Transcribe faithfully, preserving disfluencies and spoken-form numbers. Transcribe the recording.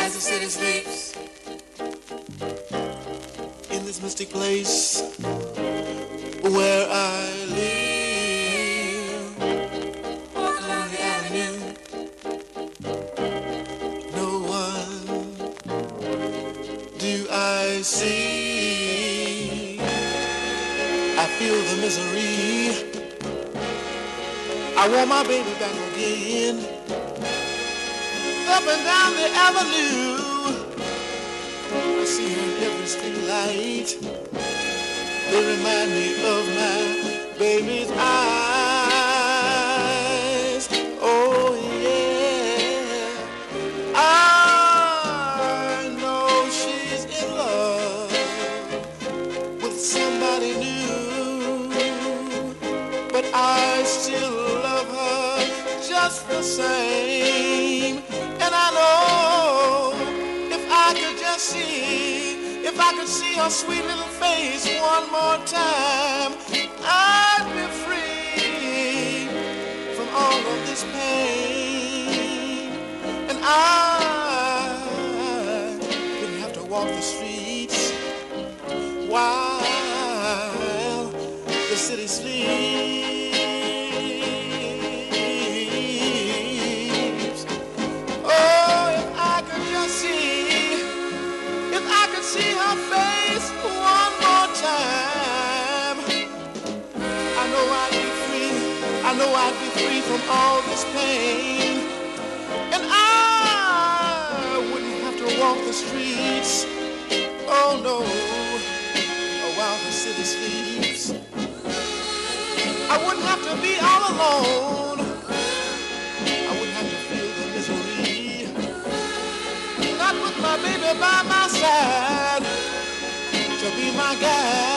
as the city sleeps in this mystic place where I live. Walk along the avenue, no one do I see. I feel the misery. I want my baby back again. Up and down the avenue, I see her in every street light. They remind me of my baby's eyes. Oh yeah, I know she's in love with somebody new, but I still love her just the same. And I know if I could just see, if I could see her sweet little face one more time, I'd be free from all of this pain. And I wouldn't have to walk the streets while the city sleeps. See her face one more time, I know I'd be free, I know I'd be free from all this pain. And I wouldn't have to walk the streets, oh no, while the city sleeps. I wouldn't have to be all alone, I wouldn't have to feel the misery, not with my baby by my side to be my guide.